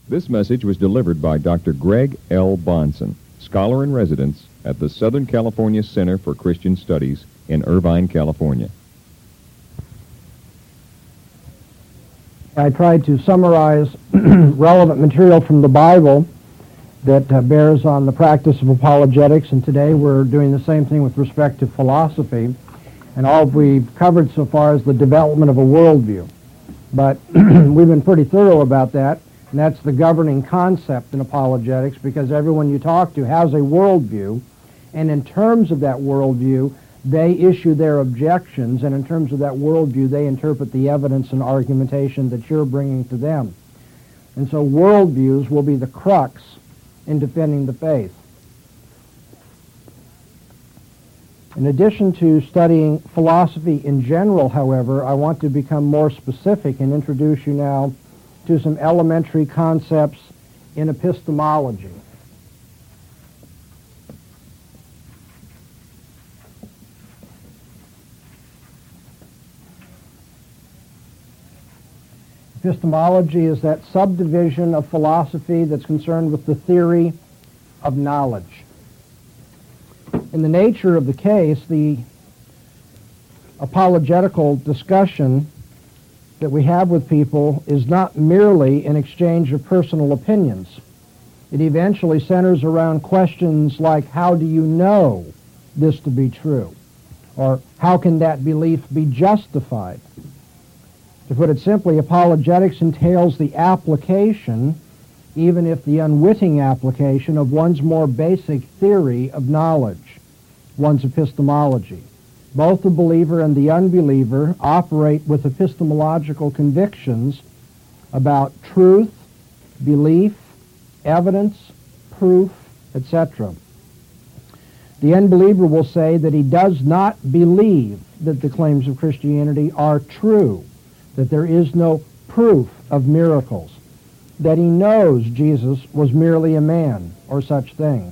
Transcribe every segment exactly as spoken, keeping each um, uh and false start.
This message was delivered by Doctor Greg L. Bonson, scholar in residence at the Southern California Center for Christian Studies in Irvine, California. I tried to summarize relevant material from the Bible that uh, bears on the practice of apologetics, and today we're doing the same thing with respect to philosophy. And all we've covered so far is the development of a worldview. But we've been pretty thorough about that, and that's the governing concept in apologetics, because everyone you talk to has a worldview, and in terms of that worldview, they issue their objections, and in terms of that worldview, they interpret the evidence and argumentation that you're bringing to them. And so worldviews will be the crux in defending the faith. In addition to studying philosophy in general, however, I want to become more specific and introduce you now to some elementary concepts in epistemology. Epistemology is that subdivision of philosophy that's concerned with the theory of knowledge. In the nature of the case, the apologetical discussion that we have with people is not merely an exchange of personal opinions. It eventually centers around questions like, how do you know this to be true? Or how can that belief be justified? To put it simply, apologetics entails the application, even if the unwitting application, of one's more basic theory of knowledge, one's epistemology. Both the believer and the unbeliever operate with epistemological convictions about truth, belief, evidence, proof, et cetera. The unbeliever will say that he does not believe that the claims of Christianity are true, that there is no proof of miracles, that he knows Jesus was merely a man, or such things.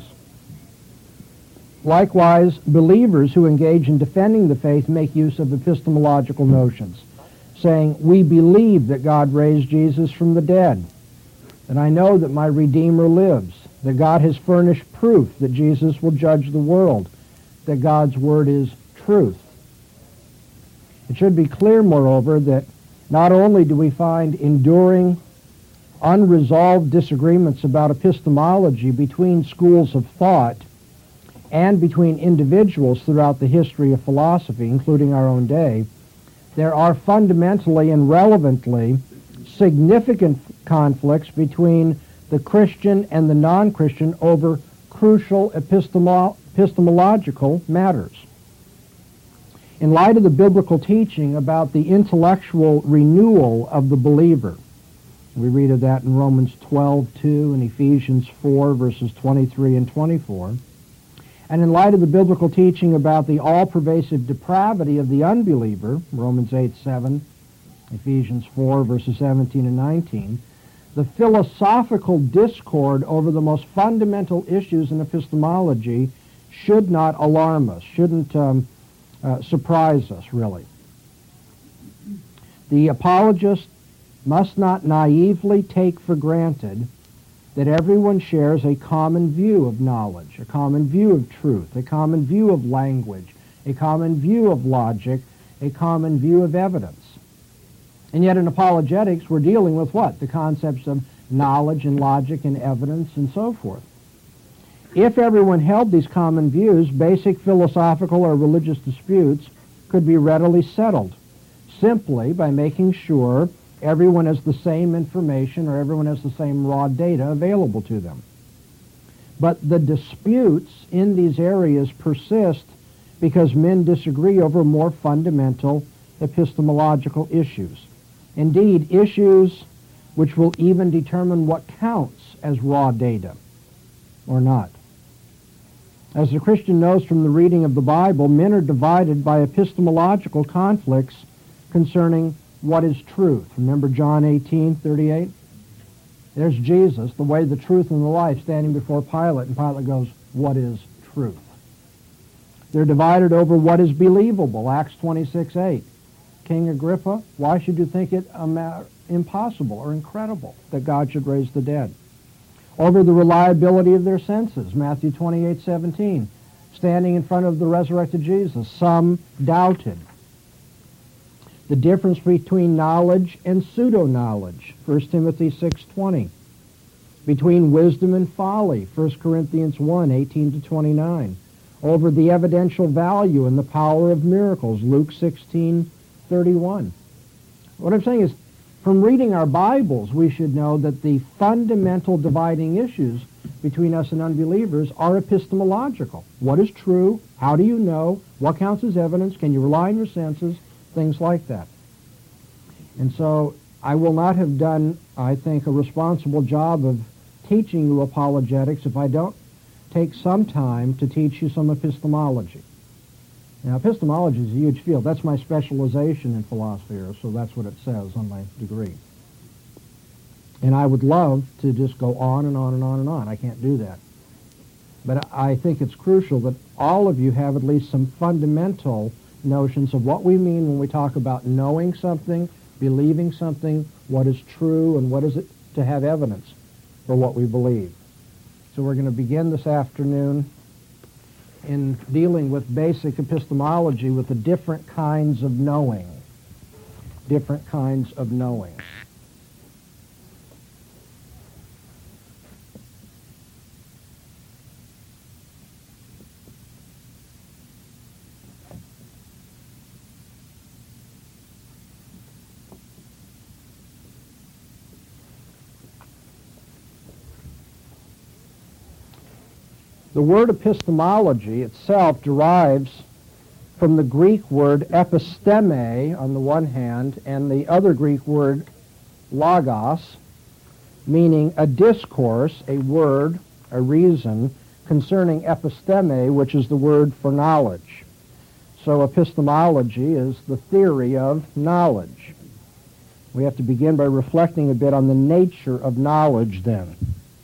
Likewise, believers who engage in defending the faith make use of epistemological notions, saying, we believe that God raised Jesus from the dead, and I know that my Redeemer lives, that God has furnished proof that Jesus will judge the world, that God's word is truth. It should be clear, moreover, that not only do we find enduring, unresolved disagreements about epistemology between schools of thought and between individuals throughout the history of philosophy, including our own day, there are fundamentally and relevantly significant conflicts between the Christian and the non-Christian over crucial epistemo- epistemological matters. In light of the biblical teaching about the intellectual renewal of the believer, we read of that in Romans twelve two and Ephesians four, verses twenty-three and twenty-four, and in light of the biblical teaching about the all-pervasive depravity of the unbeliever, Romans eight seven, Ephesians four, verses seventeen and nineteen, the philosophical discord over the most fundamental issues in epistemology should not alarm us, shouldn't um, uh, surprise us, really. The apologist must not naively take for granted that everyone shares a common view of knowledge, a common view of truth, a common view of language, a common view of logic, a common view of evidence. And yet in apologetics, we're dealing with what? The concepts of knowledge and logic and evidence and so forth. If everyone held these common views, basic philosophical or religious disputes could be readily settled simply by making sure everyone has the same information or everyone has the same raw data available to them. But the disputes in these areas persist because men disagree over more fundamental epistemological issues. Indeed, issues which will even determine what counts as raw data or not. As the Christian knows from the reading of the Bible, men are divided by epistemological conflicts concerning what is truth. Remember John eighteen thirty-eight? There's Jesus, the way, the truth, and the life, standing before Pilate, and Pilate goes, what is truth? They're divided over what is believable, Acts twenty-six eight. King Agrippa, why should you think it a, ma- impossible or incredible that God should raise the dead. Over the reliability of their senses, Matthew twenty-eight seventeen. Standing in front of the resurrected Jesus, some doubted. The difference between knowledge and pseudo-knowledge, First Timothy six twenty. Between wisdom and folly, First Corinthians one eighteen to twenty-nine. Over the evidential value and the power of miracles, Luke sixteen thirty-one. What I'm saying is, from reading our Bibles, we should know that the fundamental dividing issues between us and unbelievers are epistemological. What is true? How do you know? What counts as evidence? Can you rely on your senses? Things like that. And so I will not have done, I think, a responsible job of teaching you apologetics if I don't take some time to teach you some epistemology. Now, epistemology is a huge field. That's my specialization in philosophy, so that's what it says on my degree. And I would love to just go on and on and on and on. I can't do that. But I think it's crucial that all of you have at least some fundamental notions of what we mean when we talk about knowing something, believing something, what is true, and what is it to have evidence for what we believe. So we're going to begin this afternoon in dealing with basic epistemology with the different kinds of knowing. Different kinds of knowing. The word epistemology itself derives from the Greek word episteme on the one hand and the other Greek word logos, meaning a discourse, a word, a reason concerning episteme, which is the word for knowledge. So epistemology is the theory of knowledge. We have to begin by reflecting a bit on the nature of knowledge then.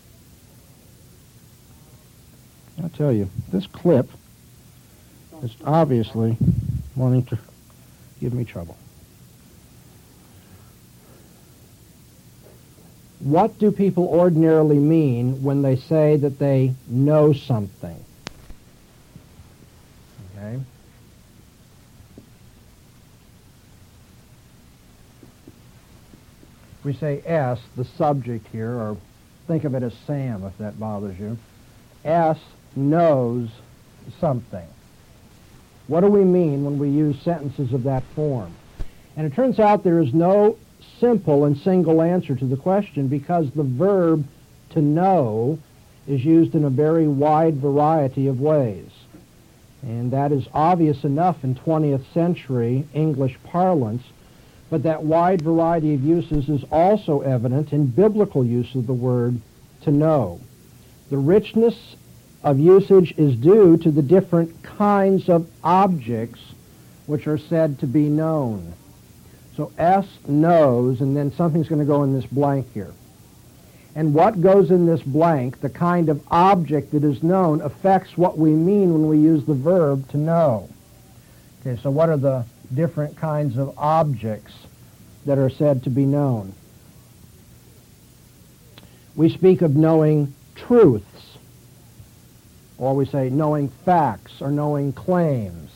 I'll tell you, this clip is obviously wanting to give me trouble. What do people ordinarily mean when they say that they know something? Okay. We say S, the subject here, or think of it as Sam if that bothers you. S knows something. What do we mean when we use sentences of that form? And it turns out there is no simple and single answer to the question because the verb to know is used in a very wide variety of ways. And that is obvious enough in twentieth century English parlance, but that wide variety of uses is also evident in biblical use of the word to know. The richness of usage is due to the different kinds of objects which are said to be known. So S knows, and then something's going to go in this blank here. And what goes in this blank, the kind of object that is known, affects what we mean when we use the verb to know. Okay, so what are the different kinds of objects that are said to be known? We speak of knowing truths, or we say knowing facts or knowing claims.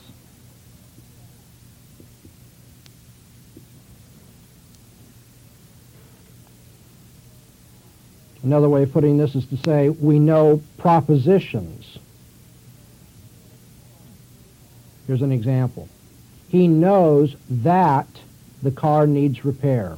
Another way of putting this is to say we know propositions. Here's an example. He knows that the car needs repair.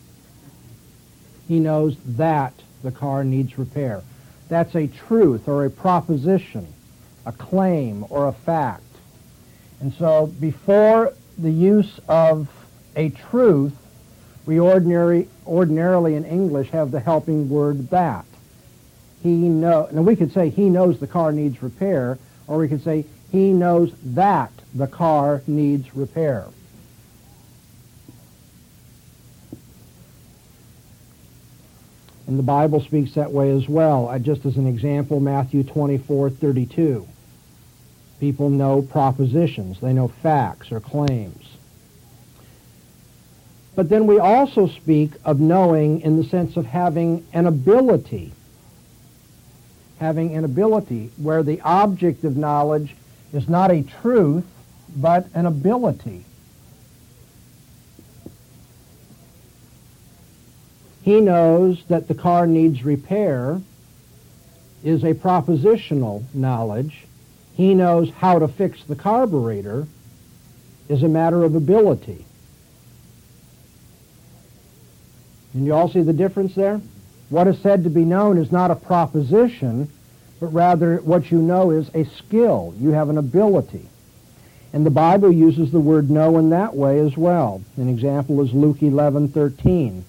He knows that the car needs repair. That's a truth or a proposition, a claim or a fact. And so before the use of a truth, we ordinary, ordinarily in English have the helping word that. He know, now we could say he knows the car needs repair, or we could say he knows that the car needs repair. And the Bible speaks that way as well. Uh, just as an example, Matthew twenty-four thirty-two. People know propositions. They know facts or claims. But then we also speak of knowing in the sense of having an ability. Having an ability where the object of knowledge is not a truth, but an ability. He knows that the car needs repair is a propositional knowledge. He knows how to fix the carburetor is a matter of ability. And you all see the difference there? What is said to be known is not a proposition, but rather what you know is a skill. You have an ability. And the Bible uses the word know in that way as well. An example is Luke eleven thirteen.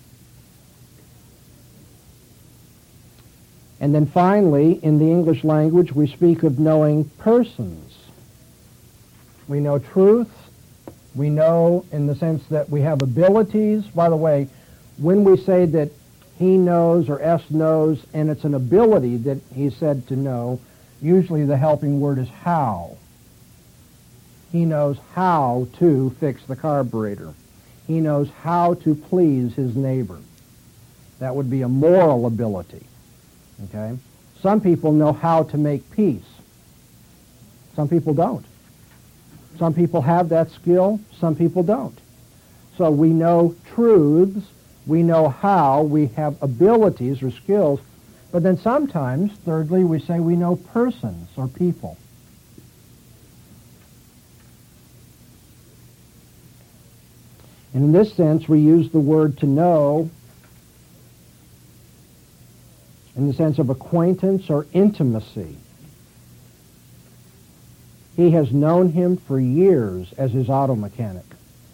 And then finally, in the English language, we speak of knowing persons. We know truth. We know in the sense that we have abilities. By the way, when we say that he knows or S knows, and it's an ability that he's said to know, usually the helping word is how. He knows how to fix the carburetor. He knows how to please his neighbor. That would be a moral ability. Okay? Some people know how to make peace. Some people don't. Some people have that skill. Some people don't. So we know truths. We know how. We have abilities or skills. But then sometimes, thirdly, we say we know persons or people. And in this sense, we use the word to know in the sense of acquaintance or intimacy. He has known him for years as his auto mechanic.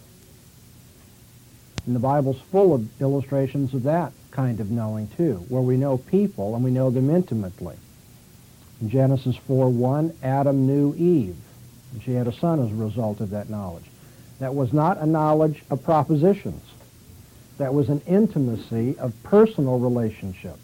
And the Bible's full of illustrations of that kind of knowing too, where we know people and we know them intimately. In Genesis four one, Adam knew Eve, and she had a son as a result of that knowledge. That was not a knowledge of propositions. That was an intimacy of personal relationship.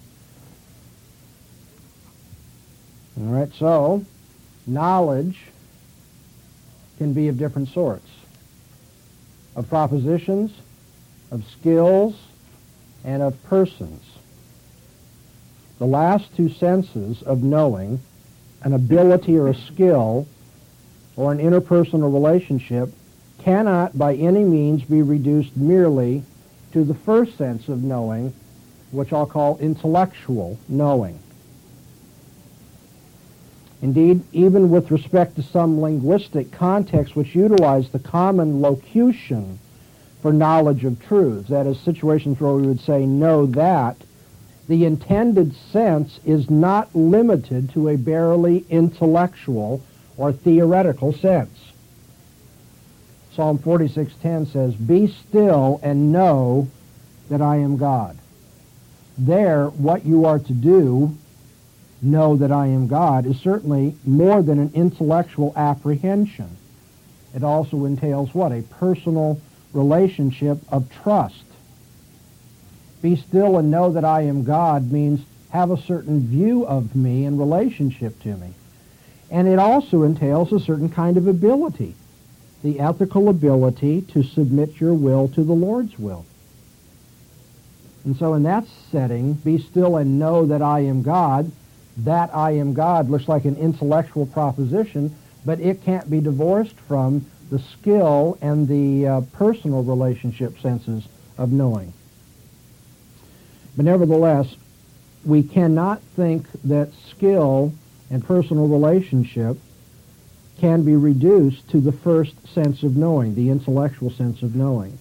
All right, so knowledge can be of different sorts. Of propositions, of skills, and of persons. The last two senses of knowing, an ability or a skill, or an interpersonal relationship, cannot by any means be reduced merely to the first sense of knowing, which I'll call intellectual knowing. Indeed, even with respect to some linguistic contexts which utilize the common locution for knowledge of truths, that is, situations where we would say, know that, the intended sense is not limited to a barely intellectual or theoretical sense. Psalm forty-six ten says, "Be still and know that I am God." There, what you are to do, know that I am God, is certainly more than an intellectual apprehension. It also entails what? A personal relationship of trust. Be still and know that I am God means have a certain view of me in relationship to me. And it also entails a certain kind of ability, the ethical ability to submit your will to the Lord's will. And so in that setting, be still and know that I am God. That I am God looks like an intellectual proposition, but it can't be divorced from the skill and the uh, personal relationship senses of knowing. But nevertheless, we cannot think that skill and personal relationship can be reduced to the first sense of knowing, the intellectual sense of knowing.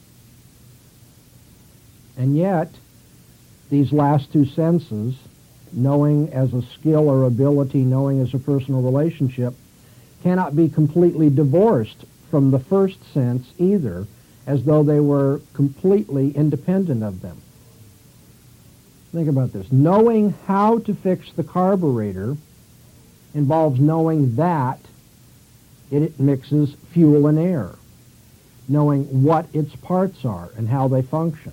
And yet, these last two senses, knowing as a skill or ability, knowing as a personal relationship, cannot be completely divorced from the first sense either, as though they were completely independent of them. Think about this. Knowing how to fix the carburetor involves knowing that it mixes fuel and air, knowing what its parts are and how they function.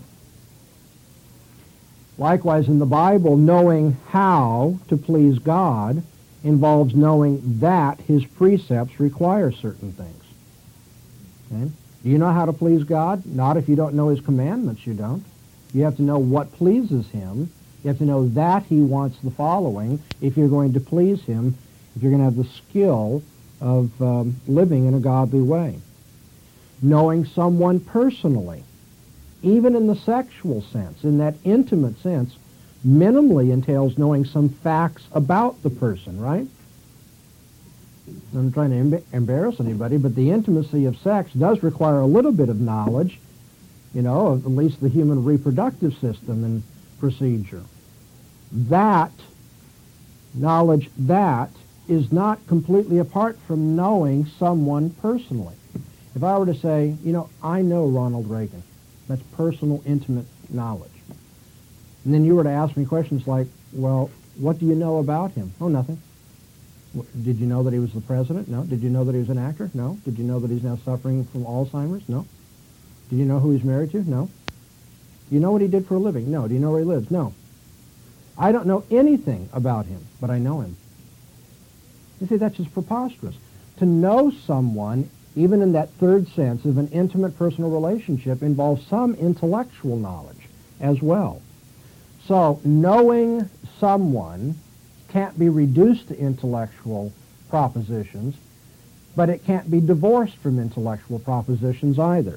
Likewise, in the Bible, knowing how to please God involves knowing that his precepts require certain things. Okay? Do you know how to please God? Not if you don't know his commandments, you don't. You have to know what pleases him. You have to know that he wants the following if you're going to please him, if you're going to have the skill of um, living in a godly way. Knowing someone personally, even in the sexual sense, in that intimate sense, minimally entails knowing some facts about the person, right? I'm not trying to em- embarrass anybody, but the intimacy of sex does require a little bit of knowledge, you know, of at least the human reproductive system and procedure. That knowledge, that is not completely apart from knowing someone personally. If I were to say, you know, I know Ronald Reagan, that's personal, intimate knowledge. And then you were to ask me questions like, well, what do you know about him? Oh, nothing. Did you know that he was the president? No. Did you know that he was an actor? No. Did you know that he's now suffering from Alzheimer's? No. Did you know who he's married to? No. Do you know what he did for a living? No. Do you know where he lives? No. I don't know anything about him, but I know him. You see, that's just preposterous. To know someone, even in that third sense of an intimate personal relationship, involves some intellectual knowledge as well. So knowing someone can't be reduced to intellectual propositions, but it can't be divorced from intellectual propositions either.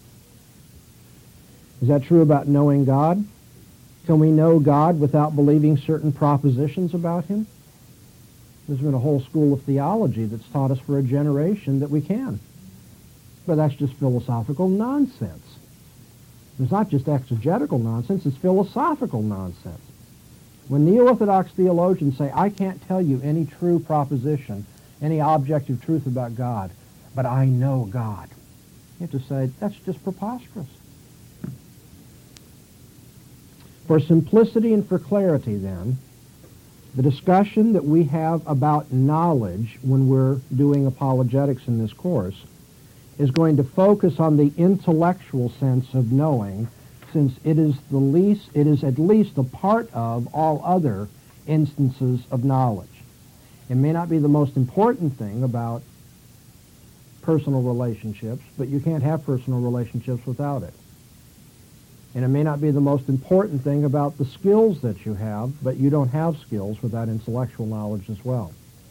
Is that true about knowing God? Can we know God without believing certain propositions about him? There's been a whole school of theology that's taught us for a generation that we can. But that's just philosophical nonsense. It's not just exegetical nonsense, it's philosophical nonsense. When Neo-Orthodox theologians say, I can't tell you any true proposition, any objective truth about God, but I know God, you have to say, that's just preposterous. For simplicity and for clarity, then, the discussion that we have about knowledge when we're doing apologetics in this course is going to focus on the intellectual sense of knowing, since it is the least, it is at least a part of all other instances of knowledge. It may not be the most important thing about personal relationships, but you can't have personal relationships without it. And it may not be the most important thing about the skills that you have, but you don't have skills without intellectual knowledge as well.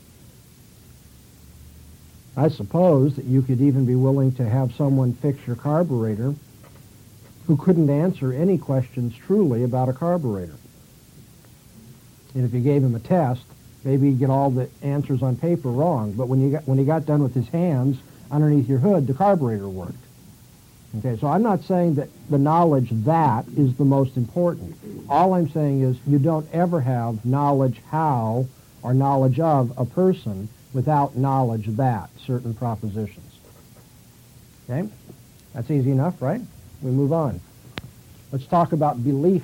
I suppose that you could even be willing to have someone fix your carburetor who couldn't answer any questions truly about a carburetor. And if you gave him a test, maybe he'd get all the answers on paper wrong, but when, you got, when he got done with his hands underneath your hood, the carburetor worked. Okay, so I'm not saying that the knowledge that is the most important. All I'm saying is you don't ever have knowledge how or knowledge of a person without knowledge that, certain propositions. Okay? That's easy enough, right? We move on. Let's talk about belief.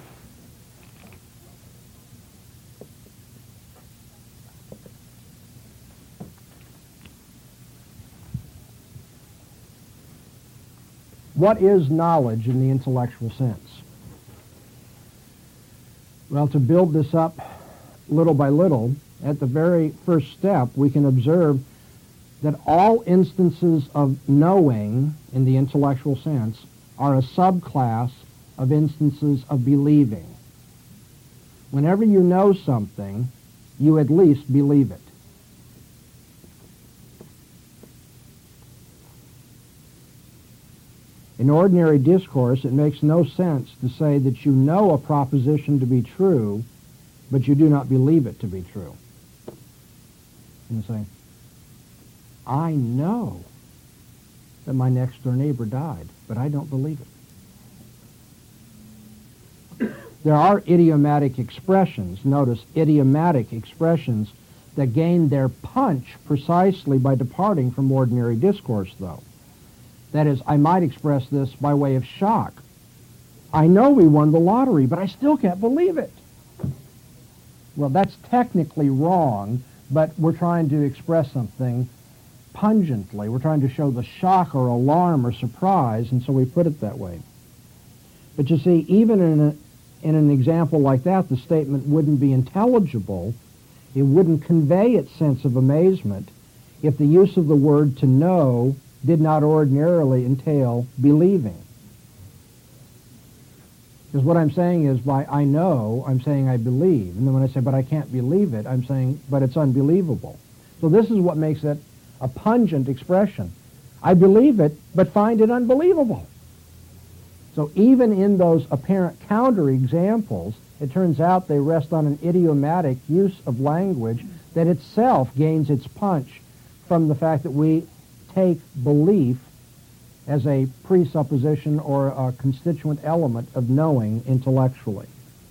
What is knowledge in the intellectual sense? Well, to build this up little by little, at the very first step, we can observe that all instances of knowing in the intellectual sense are a subclass of instances of believing. Whenever you know something, you at least believe it. In ordinary discourse, it makes no sense to say that you know a proposition to be true, but you do not believe it to be true. And say, I know that my next door neighbor died, but I don't believe it. There are idiomatic expressions, notice idiomatic expressions, that gain their punch precisely by departing from ordinary discourse, though. That is, I might express this by way of shock. I know we won the lottery, but I still can't believe it. Well, that's technically wrong, but we're trying to express something pungently. We're trying to show the shock or alarm or surprise, and so we put it that way. But you see, even in, a, in an example like that, the statement wouldn't be intelligible. It wouldn't convey its sense of amazement if the use of the word to know did not ordinarily entail believing. Because what I'm saying is, by I know, I'm saying I believe. And then when I say, but I can't believe it, I'm saying, but it's unbelievable. So this is what makes it a pungent expression. I believe it, but find it unbelievable. So even in those apparent counter-examples, it turns out they rest on an idiomatic use of language that itself gains its punch from the fact that we take belief as a presupposition or a constituent element of knowing intellectually.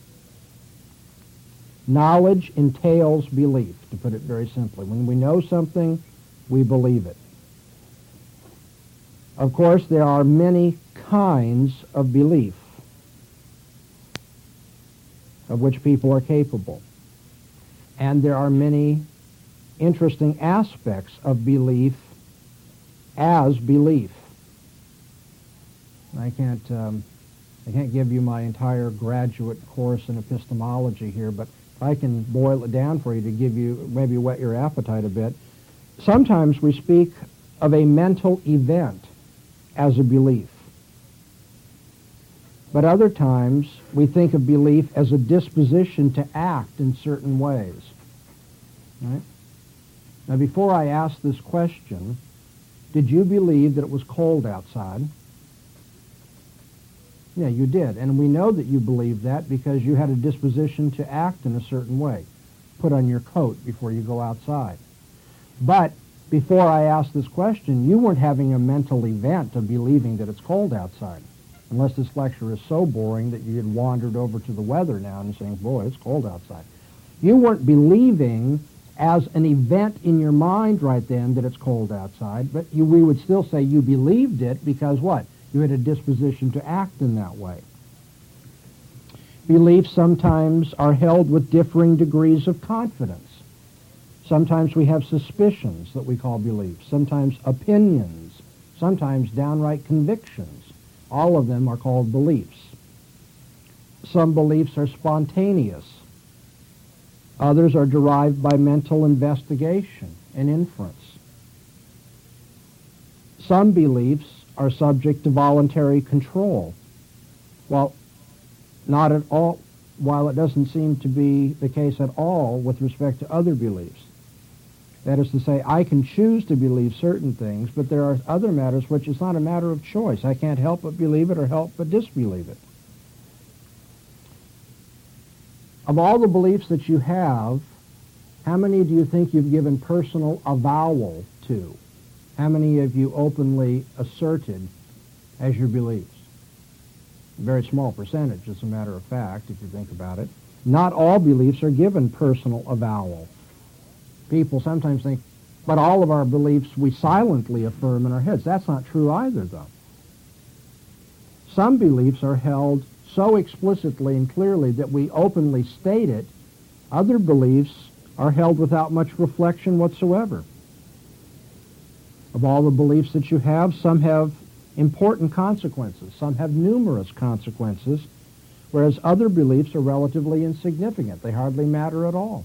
Knowledge entails belief, to put it very simply. When we know something, we believe it. Of course, there are many kinds of belief of which people are capable. And there are many interesting aspects of belief as belief. I can't, um, I can't give you my entire graduate course in epistemology here, but I can boil it down for you to give you, maybe whet your appetite a bit. Sometimes we speak of a mental event as a belief. But other times we think of belief as a disposition to act in certain ways. Right? Now, before I ask this question, did you believe that it was cold outside? Yeah, you did. And we know that you believed that because you had a disposition to act in a certain way. Put on your coat before you go outside. But before I asked this question, you weren't having a mental event of believing that it's cold outside. Unless this lecture is so boring that you had wandered over to the weather now and saying, boy, it's cold outside. You weren't believing as an event in your mind right then that it's cold outside, but you, we would still say you believed it because what? You had a disposition to act in that way. Beliefs sometimes are held with differing degrees of confidence. Sometimes we have suspicions that we call beliefs. Sometimes opinions. Sometimes downright convictions. All of them are called beliefs. Some beliefs are spontaneous. Others are derived by mental investigation and inference. Some beliefs are subject to voluntary control. Well, not at all, while it doesn't seem to be the case at all with respect to other beliefs. That is to say, I can choose to believe certain things, but there are other matters which is not a matter of choice. I can't help but believe it or help but disbelieve it. Of all the beliefs that you have, how many do you think you've given personal avowal to? How many have you openly asserted as your beliefs? A very small percentage, as a matter of fact, if you think about it. Not all beliefs are given personal avowal. People sometimes think, but all of our beliefs we silently affirm in our heads. That's not true either, though. Some beliefs are held so explicitly and clearly that we openly state it. Other beliefs are held without much reflection whatsoever. Of all the beliefs that you have, some have important consequences. Some have numerous consequences, whereas other beliefs are relatively insignificant. They hardly matter at all.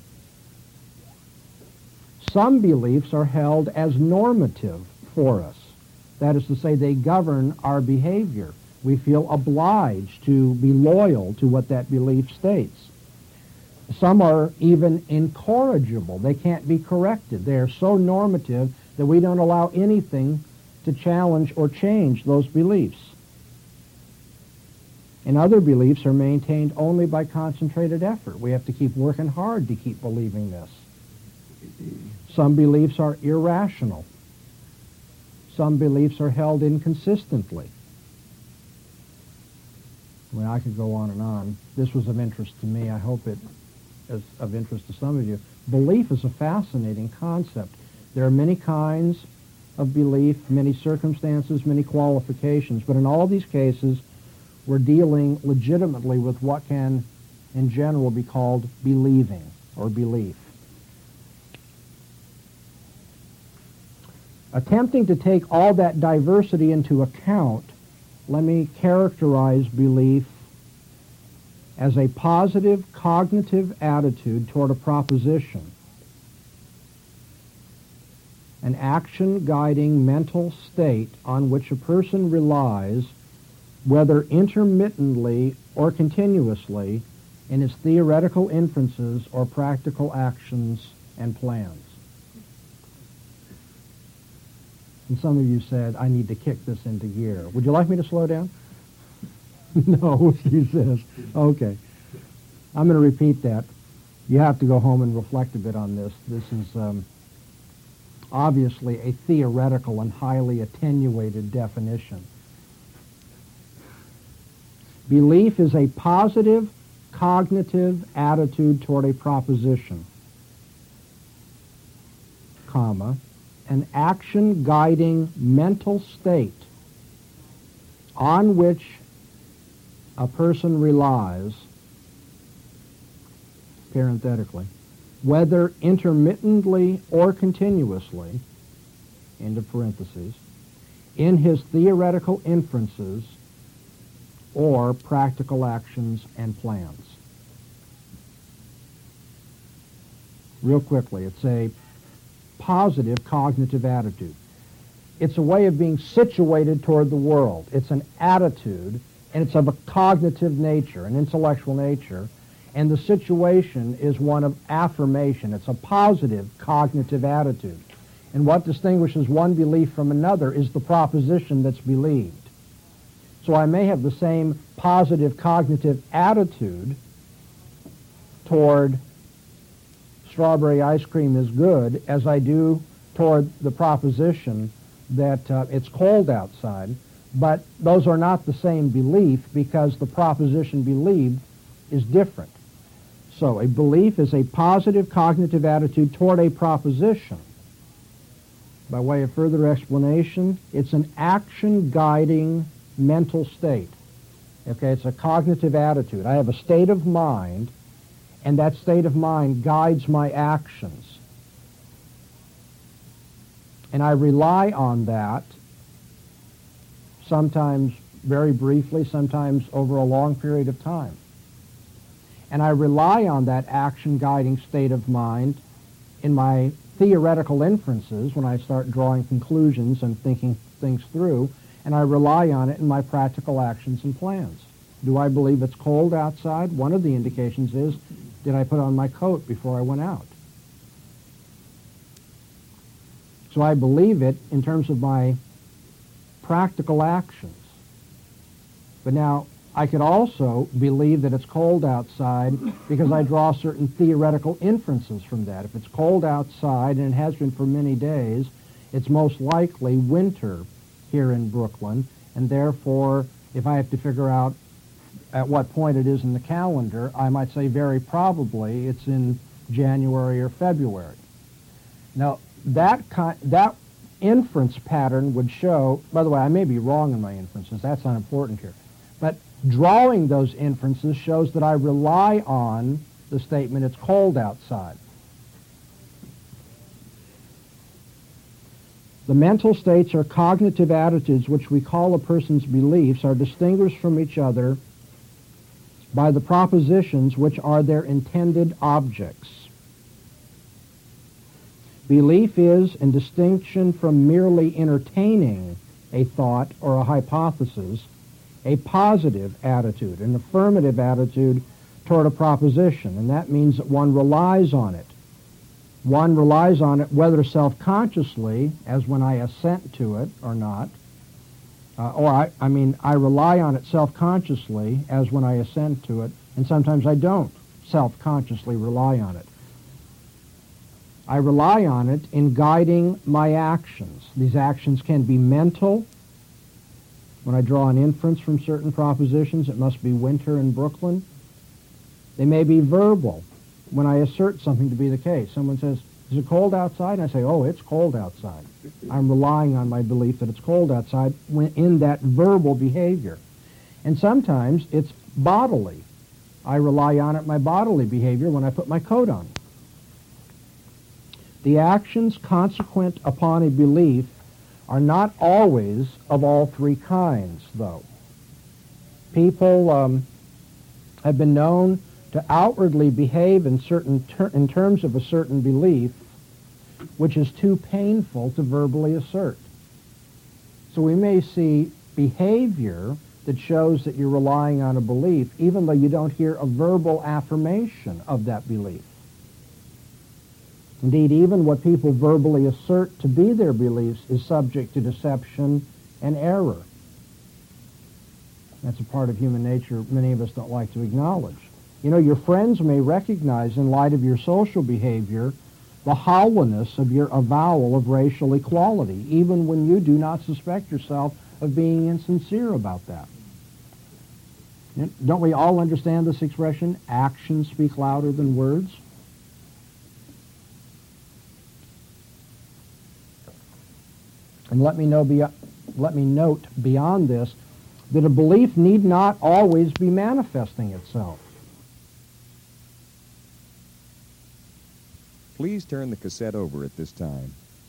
Some beliefs are held as normative for us. That is to say, they govern our behavior. We feel obliged to be loyal to what that belief states. Some are even incorrigible. They can't be corrected. They are so normative that we don't allow anything to challenge or change those beliefs. And other beliefs are maintained only by concentrated effort. We have to keep working hard to keep believing this. Some beliefs are irrational. Some beliefs are held inconsistently. I mean, I could go on and on. This was of interest to me. I hope it is of interest to some of you. Belief is a fascinating concept. There are many kinds of belief, many circumstances, many qualifications, but in all these cases, we're dealing legitimately with what can, in general, be called believing or belief. Attempting to take all that diversity into account, let me characterize belief as a positive cognitive attitude toward a proposition. an action-guiding mental state on which a person relies, whether intermittently or continuously, in his theoretical inferences or practical actions and plans. And some of you said, I need to kick this into gear. Would you like me to slow down? No, she says. Okay. I'm going to repeat that. You have to go home and reflect a bit on this. This is um, obviously a theoretical and highly attenuated definition. Belief is a positive cognitive attitude toward a proposition, comma, an action-guiding mental state on which a person relies, parenthetically, whether intermittently or continuously, end of parentheses, in his theoretical inferences or practical actions and plans. Real quickly, it's a positive cognitive attitude. It's a way of being situated toward the world. It's an attitude, and it's of a cognitive nature, an intellectual nature, and the situation is one of affirmation. It's a positive cognitive attitude. And what distinguishes one belief from another is the proposition that's believed. So I may have the same positive cognitive attitude toward strawberry ice cream is good as I do toward the proposition that uh, it's cold outside, but those are not the same belief because the proposition believed is different. So a belief is a positive cognitive attitude toward a proposition. By way of further explanation, it's an action-guiding mental state. Okay, it's a cognitive attitude. I have a state of mind, and that state of mind guides my actions. And I rely on that, sometimes very briefly, sometimes over a long period of time. And I rely on that action-guiding state of mind in my theoretical inferences when I start drawing conclusions and thinking things through, and I rely on it in my practical actions and plans. Do I believe it's cold outside? One of the indications is, did I put on my coat before I went out? So I believe it in terms of my practical actions. But now, I could also believe that it's cold outside because I draw certain theoretical inferences from that. If it's cold outside, and it has been for many days, it's most likely winter here in Brooklyn, and therefore, if I have to figure out at what point it is in the calendar, I might say very probably it's in January or February. Now, that kind, that inference pattern would show, by the way, I may be wrong in my inferences, that's not important here, but drawing those inferences shows that I rely on the statement, it's cold outside. The mental states or cognitive attitudes which we call a person's beliefs are distinguished from each other by the propositions which are their intended objects. Belief is, in distinction from merely entertaining a thought or a hypothesis, a positive attitude, an affirmative attitude toward a proposition, and that means that one relies on it. One relies on it whether self-consciously, as when I assent to it or not, uh, or I, I mean, I rely on it self-consciously, as when I assent to it, and sometimes I don't self-consciously rely on it. I rely on it in guiding my actions. These actions can be mental. When I draw an inference from certain propositions, it must be winter in Brooklyn. They may be verbal. When I assert something to be the case, someone says, is it cold outside? And I say, oh, it's cold outside. I'm relying on my belief that it's cold outside when in that verbal behavior. And sometimes it's bodily. I rely on it, my bodily behavior, when I put my coat on. The actions consequent upon a belief are not always of all three kinds, though. People um, have been known to outwardly behave in certain ter- in terms of a certain belief, which is too painful to verbally assert. So we may see behavior that shows that you're relying on a belief, even though you don't hear a verbal affirmation of that belief. Indeed, even what people verbally assert to be their beliefs is subject to deception and error. That's a part of human nature many of us don't like to acknowledge. You know, your friends may recognize, in light of your social behavior, the hollowness of your avowal of racial equality, even when you do not suspect yourself of being insincere about that. Don't we all understand this expression, actions speak louder than words? And let me know be, let me note beyond this that a belief need not always be manifesting itself. Please turn the cassette over at this time.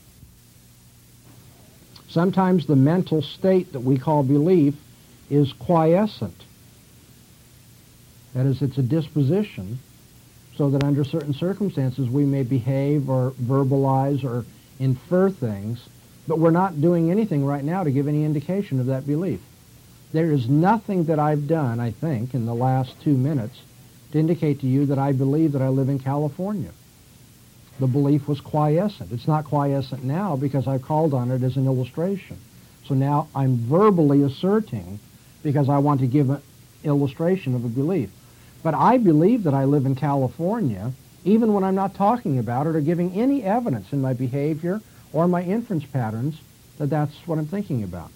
Sometimes the mental state that we call belief is quiescent. That is, it's a disposition so that under certain circumstances we may behave or verbalize or infer things, but we're not doing anything right now to give any indication of that belief. There is nothing that I've done, I think, in the last two minutes to indicate to you that I believe that I live in California. The belief was quiescent. It's not quiescent now because I've called on it as an illustration. So now I'm verbally asserting because I want to give an illustration of a belief. But I believe that I live in California even when I'm not talking about it or giving any evidence in my behavior or my inference patterns that that's what I'm thinking about.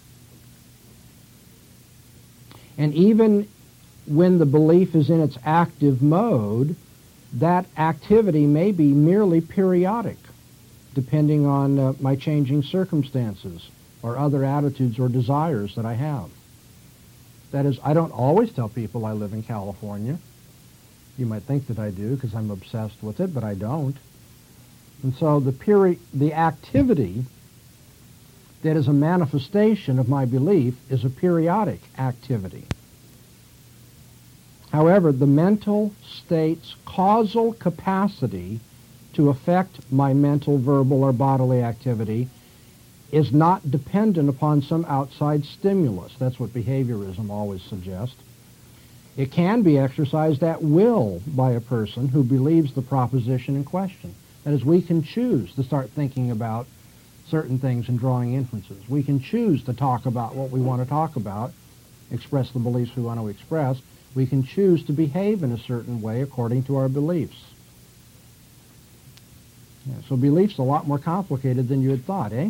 And even when the belief is in its active mode, that activity may be merely periodic, depending on uh, my changing circumstances or other attitudes or desires that I have. That is, I don't always tell people I live in California. You might think that I do because I'm obsessed with it, but I don't. And so the peri- the activity that is a manifestation of my belief is a periodic activity. However, the mental state's causal capacity to affect my mental, verbal, or bodily activity is not dependent upon some outside stimulus. That's what behaviorism always suggests. It can be exercised at will by a person who believes the proposition in question. That is, we can choose to start thinking about certain things and drawing inferences. We can choose to talk about what we want to talk about, express the beliefs we want to express. We can choose to behave in a certain way according to our beliefs. Yeah, so belief's a lot more complicated than you had thought, eh?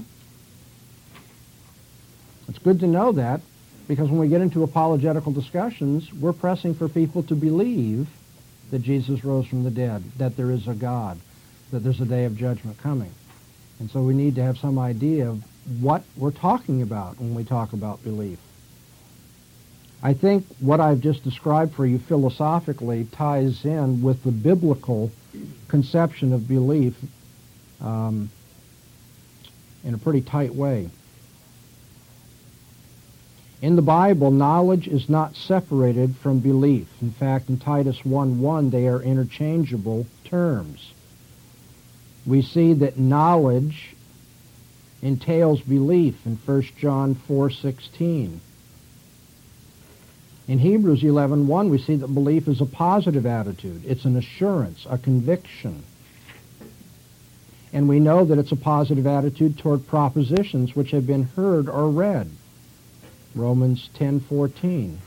It's good to know that, because when we get into apologetical discussions, we're pressing for people to believe that Jesus rose from the dead, that there is a God, that there's a day of judgment coming. And so we need to have some idea of what we're talking about when we talk about belief. I think what I've just described for you philosophically ties in with the biblical conception of belief um, in a pretty tight way. In the Bible, knowledge is not separated from belief. In fact, in Titus one one, they are interchangeable terms. We see that knowledge entails belief in First John four sixteen. In Hebrews eleven one, we see that belief is a positive attitude. It's an assurance, a conviction. And we know that it's a positive attitude toward propositions which have been heard or read. Romans ten fourteen.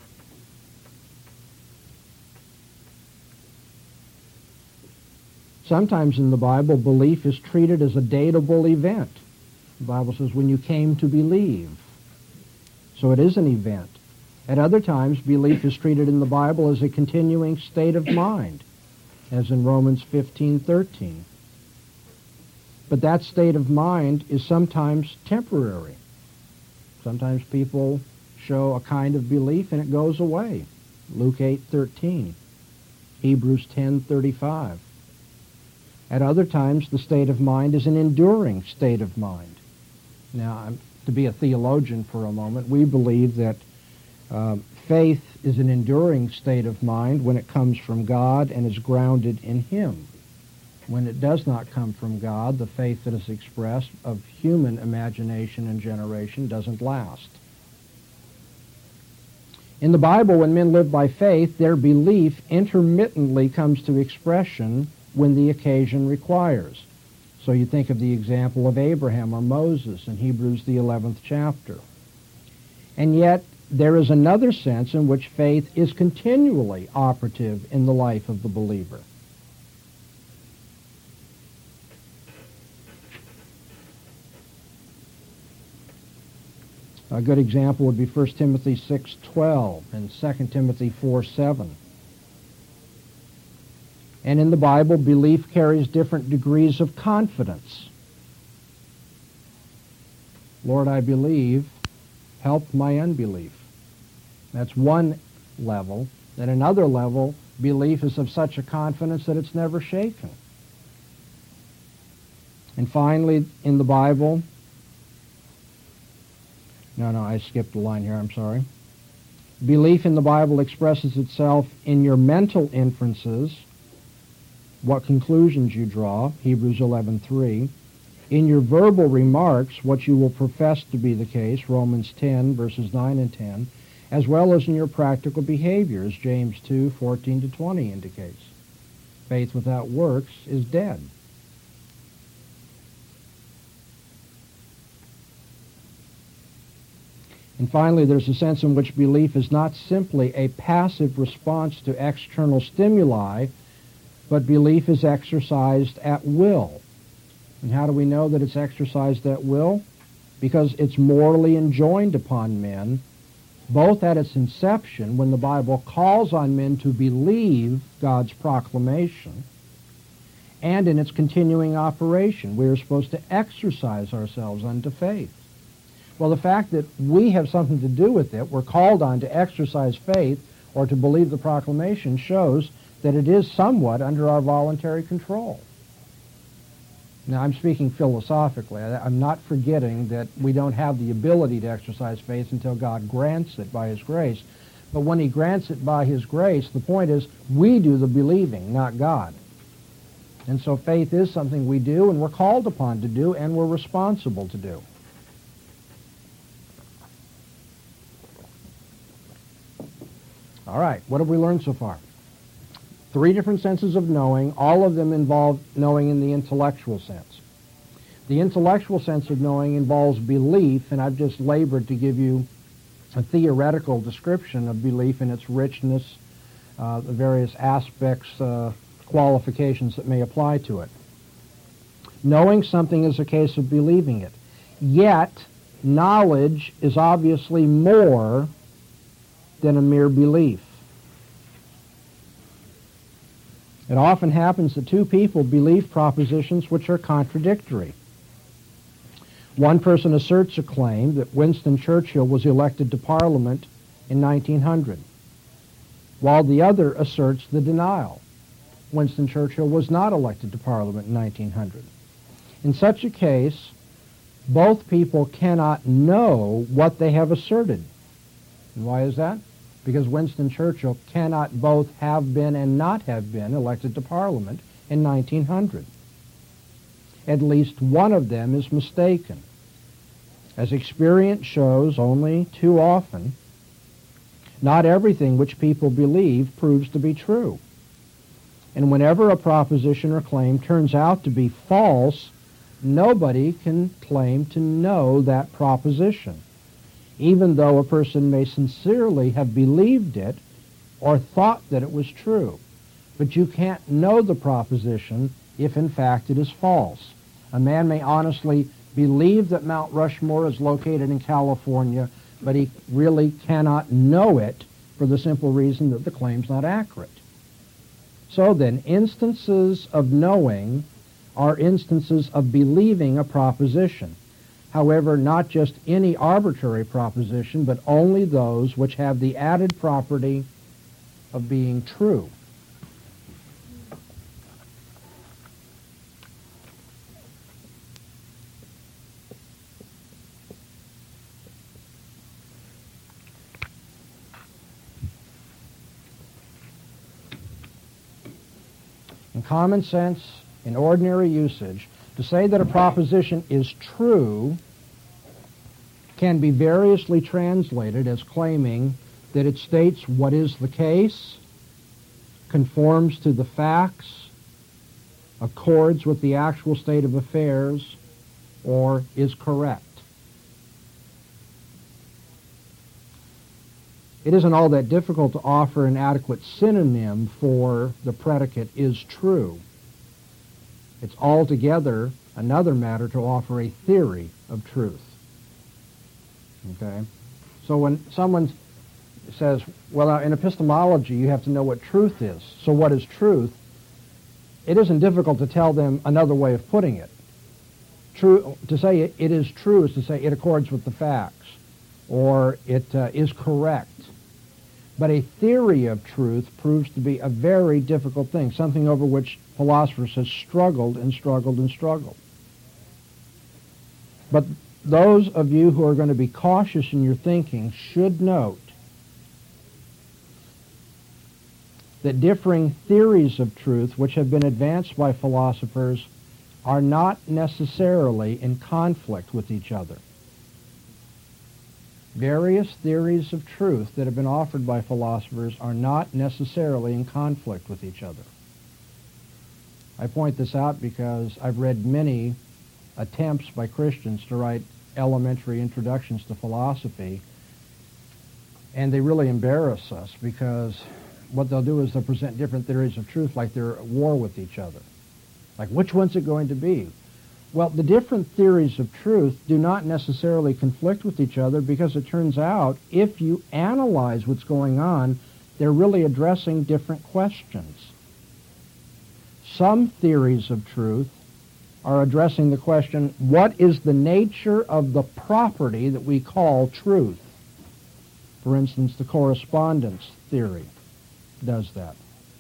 Sometimes in the Bible, belief is treated as a datable event. The Bible says, when you came to believe. So it is an event. At other times, belief is treated in the Bible as a continuing state of mind, as in Romans fifteen thirteen. But that state of mind is sometimes temporary. Sometimes people show a kind of belief and it goes away. Luke eight thirteen, Hebrews ten thirty-five. At other times, the state of mind is an enduring state of mind. Now, to be a theologian for a moment, we believe that um, faith is an enduring state of mind when it comes from God and is grounded in Him. When it does not come from God, the faith that is expressed of human imagination and generation doesn't last. In the Bible, when men live by faith, their belief intermittently comes to expression when the occasion requires. So you think of the example of Abraham or Moses in Hebrews the eleventh chapter. And yet, there is another sense in which faith is continually operative in the life of the believer. A good example would be First Timothy six twelve and Second Timothy four seven. And in the Bible, belief carries different degrees of confidence. Lord, I believe, help my unbelief. That's one level. At another level, belief is of such a confidence that it's never shaken. And finally, in the Bible, no, no, I skipped a line here, I'm sorry. Belief in the Bible expresses itself in your mental inferences, what conclusions you draw, Hebrews eleven three. In your verbal remarks, what you will profess to be the case, Romans ten, verses nine and ten, as well as in your practical behavior, as James two fourteen to twenty indicates. Faith without works is dead. And finally, there's a sense in which belief is not simply a passive response to external stimuli, but belief is exercised at will. And how do we know that it's exercised at will? Because it's morally enjoined upon men, both at its inception, when the Bible calls on men to believe God's proclamation, and in its continuing operation. We are supposed to exercise ourselves unto faith. Well, the fact that we have something to do with it, we're called on to exercise faith or to believe the proclamation, shows that it is somewhat under our voluntary control. Now, I'm speaking philosophically. I'm not forgetting that we don't have the ability to exercise faith until God grants it by His grace. But when He grants it by His grace, the point is we do the believing, not God. And so faith is something we do, and we're called upon to do, and we're responsible to do. All right, what have we learned so far? Three different senses of knowing. All of them involve knowing in the intellectual sense. The intellectual sense of knowing involves belief, and I've just labored to give you a theoretical description of belief and its richness, uh, the various aspects, uh, qualifications that may apply to it. Knowing something is a case of believing it. Yet, knowledge is obviously more than a mere belief. It often happens that two people believe propositions which are contradictory. One person asserts a claim that Winston Churchill was elected to Parliament in nineteen hundred, while the other asserts the denial. Winston Churchill was not elected to Parliament in nineteen hundred. In such a case, both people cannot know what they have asserted. And why is that? Because Winston Churchill cannot both have been and not have been elected to Parliament in nineteen hundred. At least one of them is mistaken. As experience shows only too often, not everything which people believe proves to be true. And whenever a proposition or claim turns out to be false, nobody can claim to know that proposition, even though a person may sincerely have believed it or thought that it was true. But you can't know the proposition if in fact it is false. A man may honestly believe that Mount Rushmore is located in California, but he really cannot know it for the simple reason that the claim's not accurate. So then, instances of knowing are instances of believing a proposition. However, not just any arbitrary proposition, but only those which have the added property of being true. In common sense, in ordinary usage, to say that a proposition is true can be variously translated as claiming that it states what is the case, conforms to the facts, accords with the actual state of affairs, or is correct. It isn't all that difficult to offer an adequate synonym for the predicate is true. It's altogether another matter to offer a theory of truth. Okay? So when someone says, well, in epistemology you have to know what truth is. So what is truth? It isn't difficult to tell them another way of putting it. True, to say it, it is true is to say it accords with the facts, or it uh, is correct. But a theory of truth proves to be a very difficult thing, something over which philosophers have struggled and struggled and struggled. But those of you who are going to be cautious in your thinking should note that differing theories of truth which have been advanced by philosophers are not necessarily in conflict with each other. Various theories of truth that have been offered by philosophers are not necessarily in conflict with each other. I point this out because I've read many attempts by Christians to write elementary introductions to philosophy, and they really embarrass us because what they'll do is they'll present different theories of truth like they're at war with each other. Like, which one's it going to be? Well, the different theories of truth do not necessarily conflict with each other because it turns out, if you analyze what's going on, they're really addressing different questions. Some theories of truth are addressing the question, what is the nature of the property that we call truth? For instance, the correspondence theory does that.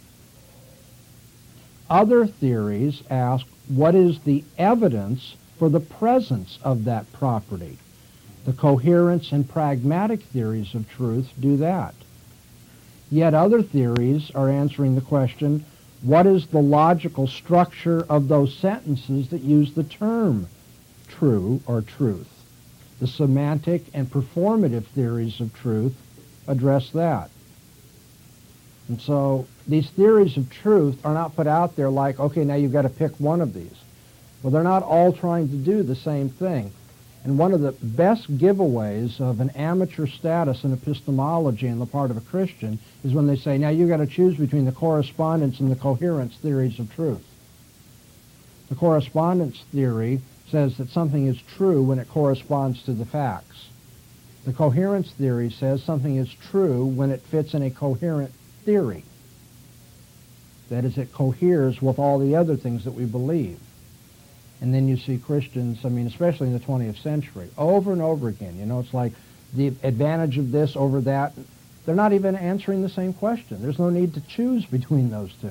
Other theories ask, what is the evidence for the presence of that property? The coherence and pragmatic theories of truth do that. Yet other theories are answering the question, what is the logical structure of those sentences that use the term true or truth? The semantic and performative theories of truth address that. And so these theories of truth are not put out there like, okay, now you've got to pick one of these. Well, they're not all trying to do the same thing. And one of the best giveaways of an amateur status in epistemology on the part of a Christian is when they say, now you've got to choose between the correspondence and the coherence theories of truth. The correspondence theory says that something is true when it corresponds to the facts. The coherence theory says something is true when it fits in a coherent theory. That is, it coheres with all the other things that we believe. And then you see Christians, I mean, especially in the twentieth century, over and over again. You know, it's like the advantage of this over that. They're not even answering the same question. There's no need to choose between those two.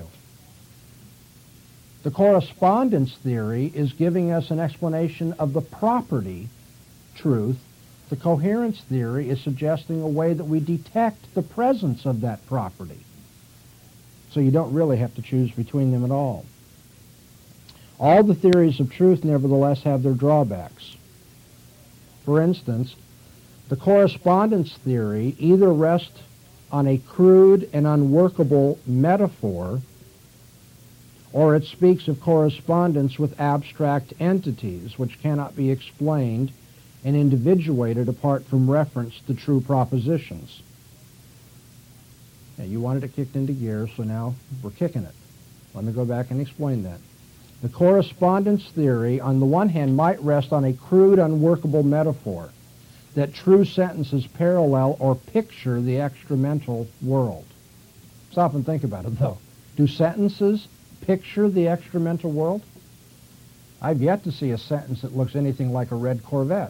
The correspondence theory is giving us an explanation of the property, truth. The coherence theory is suggesting a way that we detect the presence of that property. So you don't really have to choose between them at all. All the theories of truth, nevertheless, have their drawbacks. For instance, the correspondence theory either rests on a crude and unworkable metaphor, or it speaks of correspondence with abstract entities which cannot be explained and individuated apart from reference to true propositions. Now, you wanted it kicked into gear, so now we're kicking it. Let me go back and explain that. The correspondence theory, on the one hand, might rest on a crude, unworkable metaphor that true sentences parallel or picture the extramental world. Stop and think about it, though. Do sentences picture the extramental world? I've yet to see a sentence that looks anything like a red Corvette.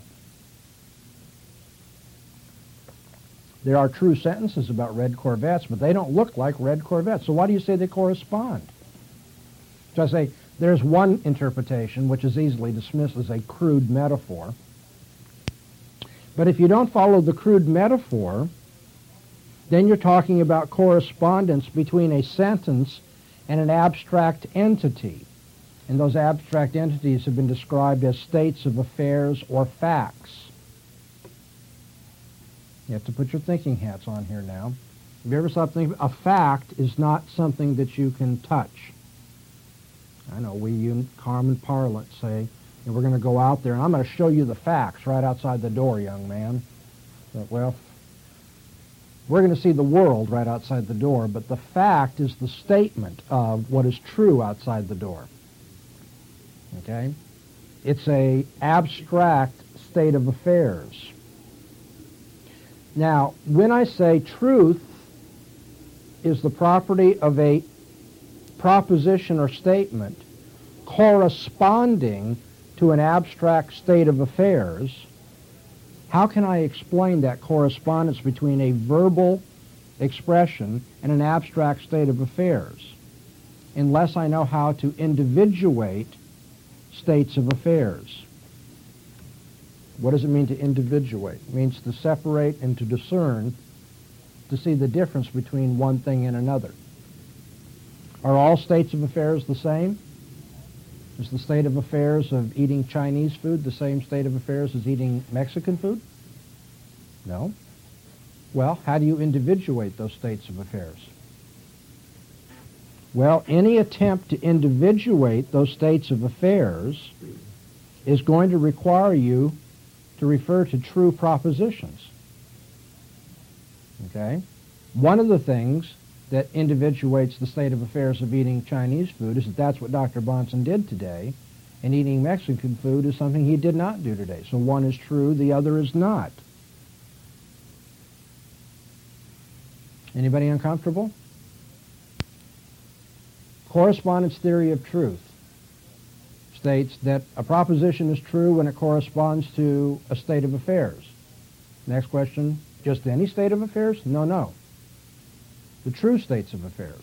There are true sentences about red Corvettes, but they don't look like red Corvettes. So why do you say they correspond? So I say, there's one interpretation, which is easily dismissed as a crude metaphor. But if you don't follow the crude metaphor, then you're talking about correspondence between a sentence and an abstract entity. And those abstract entities have been described as states of affairs or facts. You have to put your thinking hats on here now. Have you ever stopped thinking? A fact is not something that you can touch. I know we in common parlance say, and we're going to go out there and I'm going to show you the facts right outside the door, young man. But, well, we're going to see the world right outside the door, but the fact is the statement of what is true outside the door. Okay? It's a abstract state of affairs. Now, when I say truth is the property of a proposition or statement corresponding to an abstract state of affairs, how can I explain that correspondence between a verbal expression and an abstract state of affairs unless I know how to individuate states of affairs? What does it mean to individuate? It means to separate and to discern, to see the difference between one thing and another. Are all states of affairs the same? Is the state of affairs of eating Chinese food the same state of affairs as eating Mexican food? No. Well, how do you individuate those states of affairs? Well, any attempt to individuate those states of affairs is going to require you to refer to true propositions. Okay? One of the things that individuates the state of affairs of eating Chinese food is that that's what Doctor Bahnsen did today, and eating Mexican food is something he did not do today. So one is true, the other is not. Anybody uncomfortable? Correspondence theory of truth states that a proposition is true when it corresponds to a state of affairs. Next question, just any state of affairs? No, no. The true states of affairs.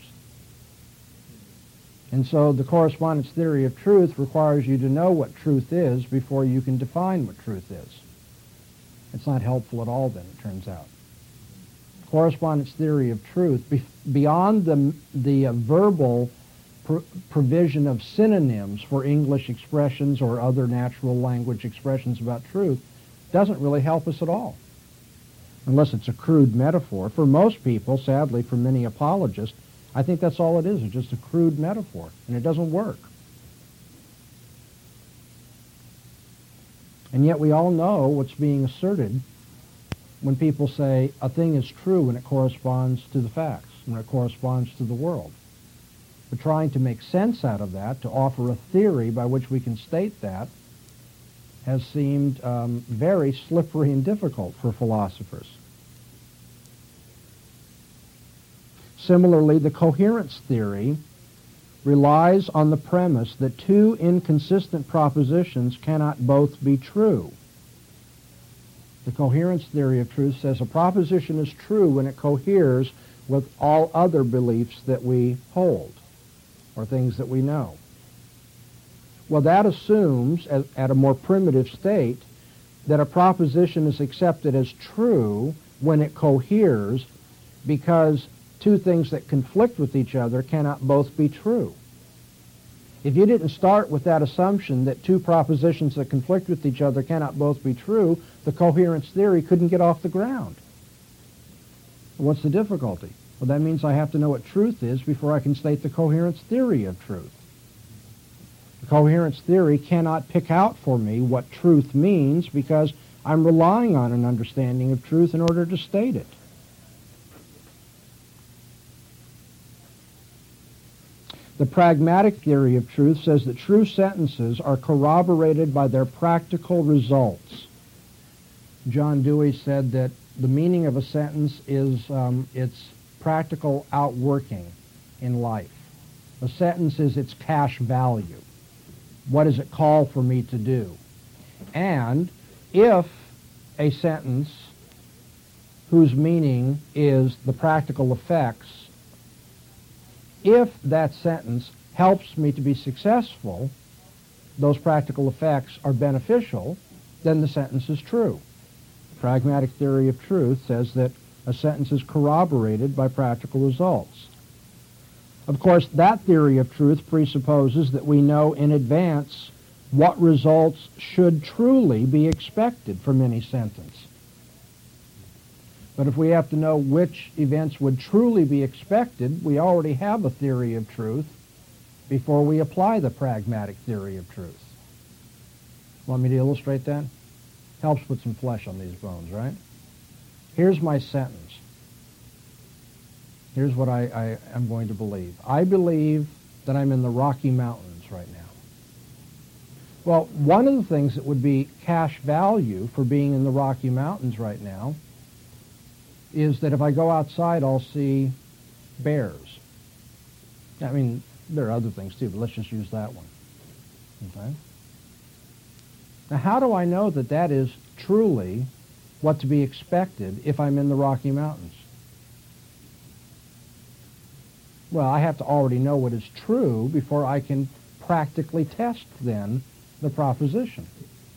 And so the correspondence theory of truth requires you to know what truth is before you can define what truth is. It's not helpful at all then, it turns out. Correspondence theory of truth, be, beyond the, the uh, verbal pr provision of synonyms for English expressions or other natural language expressions about truth, doesn't really help us at all. Unless it's a crude metaphor. For most people, sadly, for many apologists, I think that's all it is. It's just a crude metaphor, and it doesn't work. And yet we all know what's being asserted when people say a thing is true when it corresponds to the facts, when it corresponds to the world. But trying to make sense out of that, to offer a theory by which we can state that, has seemed um, very slippery and difficult for philosophers. Similarly, the coherence theory relies on the premise that two inconsistent propositions cannot both be true. The coherence theory of truth says a proposition is true when it coheres with all other beliefs that we hold, or things that we know. Well, that assumes, at, at a more primitive state, that a proposition is accepted as true when it coheres because two things that conflict with each other cannot both be true. If you didn't start with that assumption that two propositions that conflict with each other cannot both be true, the coherence theory couldn't get off the ground. What's the difficulty? Well, that means I have to know what truth is before I can state the coherence theory of truth. The coherence theory cannot pick out for me what truth means because I'm relying on an understanding of truth in order to state it. The pragmatic theory of truth says that true sentences are corroborated by their practical results. John Dewey said that the meaning of a sentence is um, its practical outworking in life. A sentence is its cash value. What does it call for me to do? And if a sentence whose meaning is the practical effects, if that sentence helps me to be successful, those practical effects are beneficial, then the sentence is true. The pragmatic theory of truth says that a sentence is corroborated by practical results. Of course, that theory of truth presupposes that we know in advance what results should truly be expected from any sentence. But if we have to know which events would truly be expected, we already have a theory of truth before we apply the pragmatic theory of truth. Want me to illustrate that? Helps put some flesh on these bones, right? Here's my sentence. Here's what I, I am going to believe. I believe that I'm in the Rocky Mountains right now. Well, one of the things that would be cash value for being in the Rocky Mountains right now is that if I go outside, I'll see bears. I mean, there are other things too, but let's just use that one. Okay? Now, how do I know that that is truly what to be expected if I'm in the Rocky Mountains? Well, I have to already know what is true before I can practically test, then, the proposition.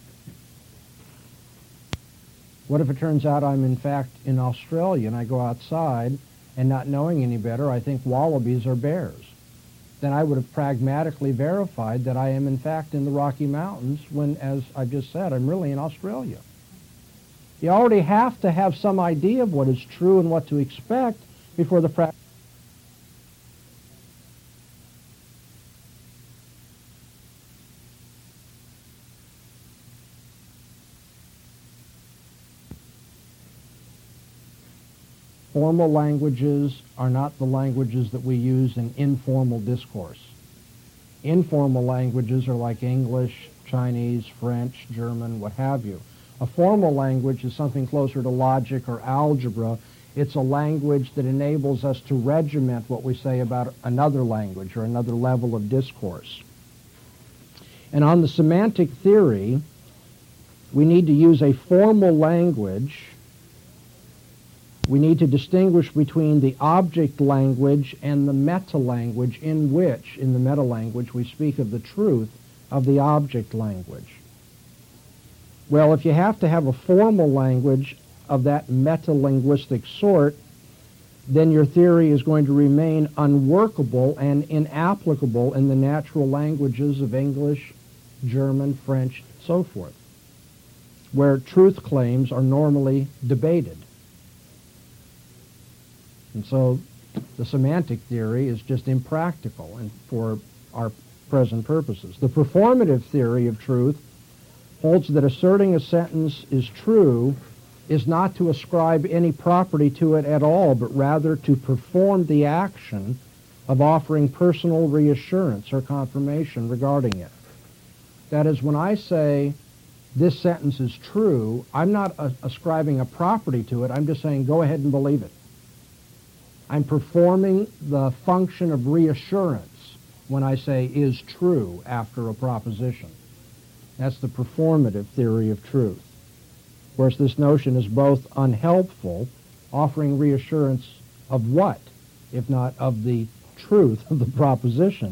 What if it turns out I'm, in fact, in Australia and I go outside and not knowing any better, I think wallabies are bears? Then I would have pragmatically verified that I am, in fact, in the Rocky Mountains when, as I just said, I'm really in Australia. You already have to have some idea of what is true and what to expect before the practice. Formal languages are not the languages that we use in informal discourse. Informal languages are like English, Chinese, French, German, what have you. A formal language is something closer to logic or algebra. It's a language that enables us to regiment what we say about another language or another level of discourse. And on the semantic theory, we need to use a formal language. We need to distinguish between the object language and the meta-language in which, in the meta-language, we speak of the truth of the object language. Well, if you have to have a formal language of that meta-linguistic sort, then your theory is going to remain unworkable and inapplicable in the natural languages of English, German, French, so forth, where truth claims are normally debated. And so the semantic theory is just impractical and for our present purposes. The performative theory of truth holds that asserting a sentence is true is not to ascribe any property to it at all, but rather to perform the action of offering personal reassurance or confirmation regarding it. That is, when I say this sentence is true, I'm not a- ascribing a property to it. I'm just saying go ahead and believe it. I'm performing the function of reassurance when I say is true after a proposition. That's the performative theory of truth. Of course, this notion is both unhelpful, offering reassurance of what, if not of the truth of the proposition,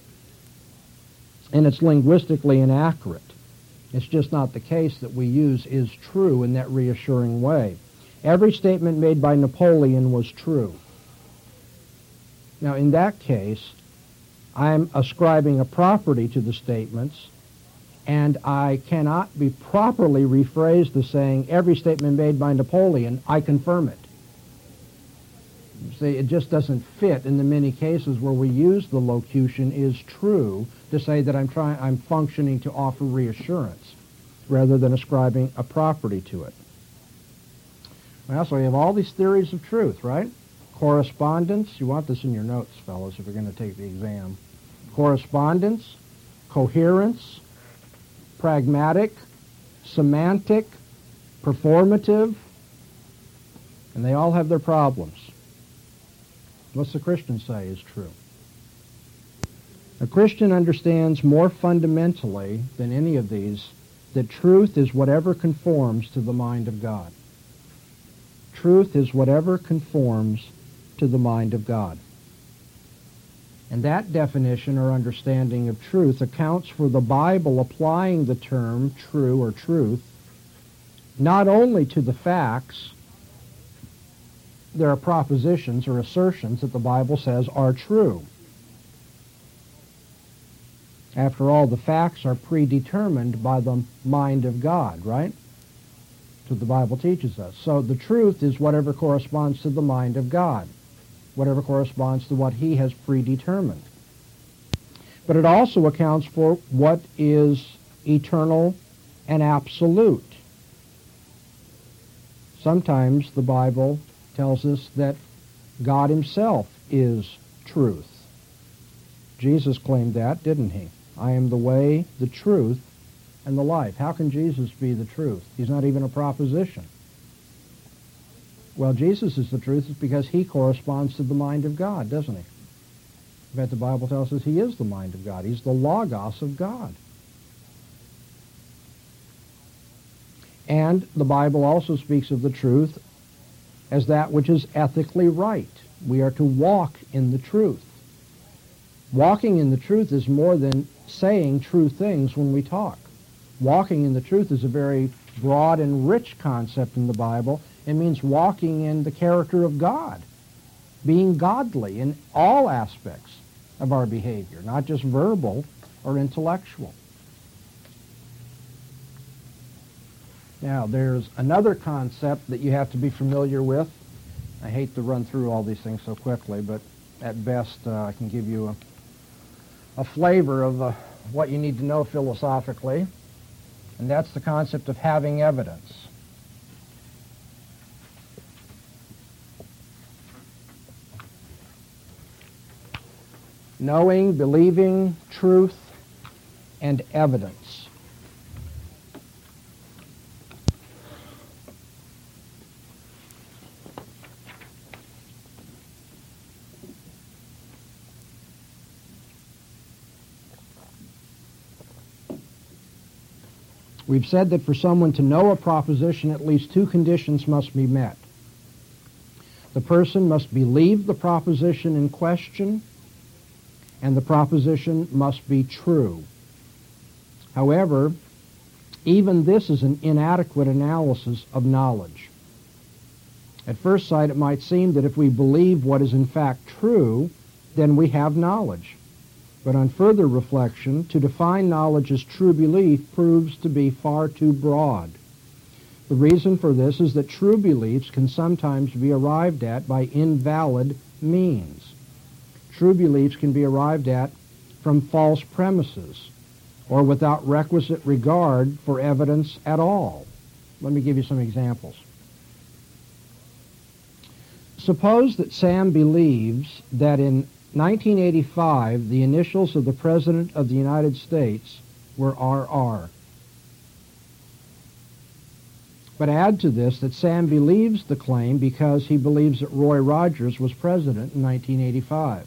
and it's linguistically inaccurate. It's just not the case that we use is true in that reassuring way. Every statement made by Napoleon was true. Now, in that case, I'm ascribing a property to the statements, and I cannot be properly rephrased as saying every statement made by Napoleon, I confirm it. You see, it just doesn't fit in the many cases where we use the locution is true to say that I'm trying, I'm functioning to offer reassurance rather than ascribing a property to it. Well, so we have all these theories of truth, right? Correspondence, you want this in your notes, fellows, if you're going to take the exam. Correspondence, coherence, pragmatic, semantic, performative, and they all have their problems. What's the Christian say is true? A Christian understands more fundamentally than any of these that truth is whatever conforms to the mind of God. Truth is whatever conforms to the mind of God. And that definition or understanding of truth accounts for the Bible applying the term true or truth not only to the facts. There are propositions or assertions that the Bible says are true, After all, the facts are predetermined by the mind of God, right? That's what the Bible teaches us. So the truth is whatever corresponds to the mind of God, whatever corresponds to what he has predetermined. But it also accounts for what is eternal and absolute. Sometimes the Bible tells us that God himself is truth. Jesus claimed that, didn't he? I am the way, the truth, and the life. How can Jesus be the truth? He's not even a proposition. Well, Jesus is the truth because he corresponds to the mind of God, doesn't he? In fact, the Bible tells us he is the mind of God. He's the Logos of God. And the Bible also speaks of the truth as that which is ethically right. We are to walk in the truth. Walking in the truth is more than saying true things when we talk. Walking in the truth is a very broad and rich concept in the Bible. It means walking in the character of God, being godly in all aspects of our behavior, not just verbal or intellectual. Now, there's another concept that you have to be familiar with. I hate to run through all these things so quickly, but at best uh, I can give you a, a flavor of uh, what you need to know philosophically, and that's the concept of having evidence. Knowing, believing, truth, and evidence. We've said that for someone to know a proposition, at least two conditions must be met. The person must believe the proposition in question, and the proposition must be true. However, even this is an inadequate analysis of knowledge. At first sight, it might seem that if we believe what is in fact true, then we have knowledge. But on further reflection, to define knowledge as true belief proves to be far too broad. The reason for this is that true beliefs can sometimes be arrived at by invalid means. True beliefs can be arrived at from false premises or without requisite regard for evidence at all. Let me give you some examples. Suppose that Sam believes that in nineteen eighty-five, the initials of the President of the United States were R R. But add to this that Sam believes the claim because he believes that Roy Rogers was president in nineteen eighty-five.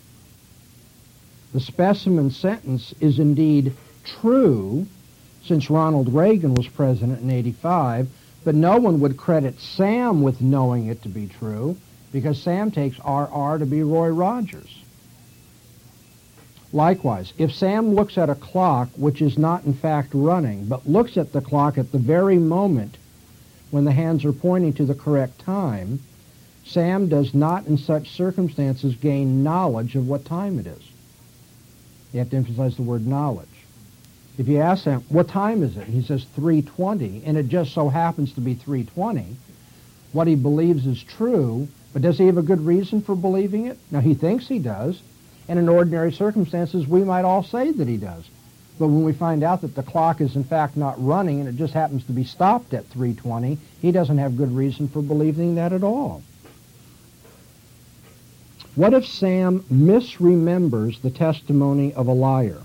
The specimen sentence is indeed true since Ronald Reagan was president in eighty-five, but no one would credit Sam with knowing it to be true, because Sam takes R R to be Roy Rogers. Likewise, if Sam looks at a clock which is not in fact running, but looks at the clock at the very moment when the hands are pointing to the correct time, Sam does not in such circumstances gain knowledge of what time it is. You have to emphasize the word knowledge. If you ask Sam, what time is it? And he says three twenty, and it just so happens to be three twenty, what he believes is true. But does he have a good reason for believing it? Now, he thinks he does, and in ordinary circumstances, we might all say that he does. But when we find out that the clock is in fact not running and it just happens to be stopped at three twenty, he doesn't have good reason for believing that at all. What if Sam misremembers the testimony of a liar?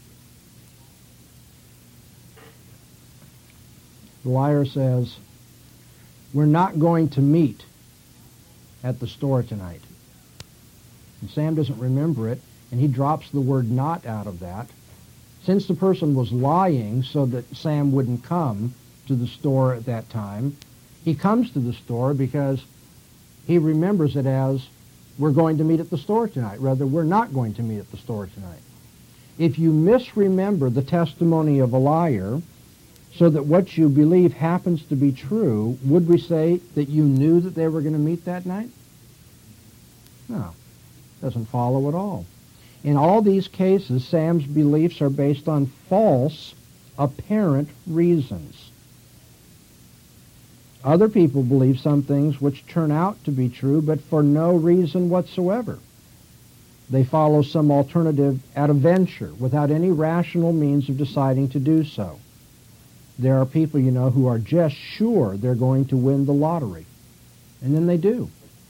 The liar says, "We're not going to meet at the store tonight." And Sam doesn't remember it, and he drops the word "not" out of that. Since the person was lying so that Sam wouldn't come to the store at that time, he comes to the store because he remembers it as, "We're going to meet at the store tonight." Rather, "We're not going to meet at the store tonight." If you misremember the testimony of a liar so that what you believe happens to be true, would we say that you knew that they were going to meet that night? No, doesn't follow at all. In all these cases, Sam's beliefs are based on false, apparent reasons. Other people believe some things which turn out to be true, but for no reason whatsoever. They follow some alternative at a venture without any rational means of deciding to do so. There are people, you know, who are just sure they're going to win the lottery, and then they do.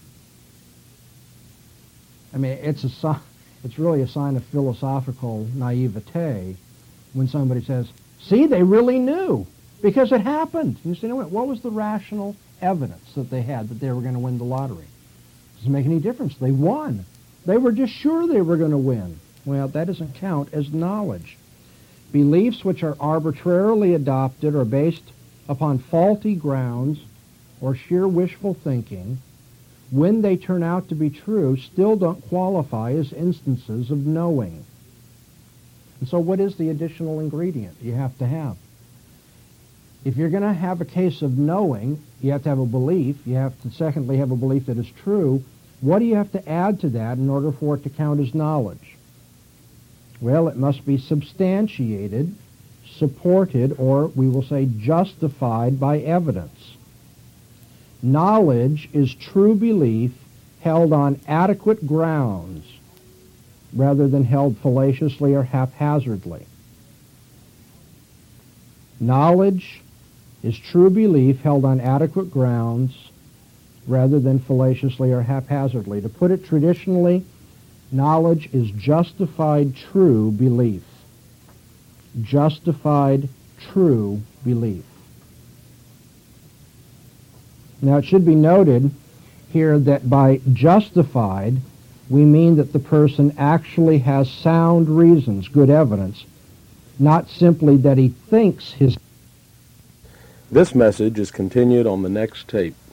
I mean, it's a sign, it's really a sign of philosophical naivete when somebody says, see, they really knew, because it happened. You say, no, wait, what was the rational evidence that they had that they were going to win the lottery? It doesn't make any difference. They won. They were just sure they were going to win. Well, that doesn't count as knowledge. Beliefs which are arbitrarily adopted or based upon faulty grounds or sheer wishful thinking, when they turn out to be true, still don't qualify as instances of knowing. And so what is the additional ingredient you have to have? If you're going to have a case of knowing, you have to have a belief. You have to, secondly, have a belief that is true. What do you have to add to that in order for it to count as knowledge? Well, it must be substantiated, supported, or we will say justified by evidence. Knowledge is true belief held on adequate grounds rather than held fallaciously or haphazardly. Knowledge is true belief held on adequate grounds rather than fallaciously or haphazardly. To put it traditionally, knowledge is justified true belief. Justified true belief. Now it should be noted here that by justified, we mean that the person actually has sound reasons, good evidence, not simply that he thinks his... This message is continued on the next tape.